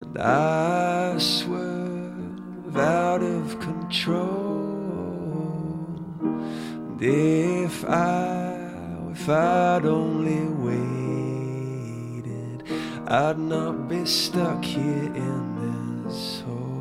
I swerve out of control. And if I'd only waited, I'd not be stuck here in this hole.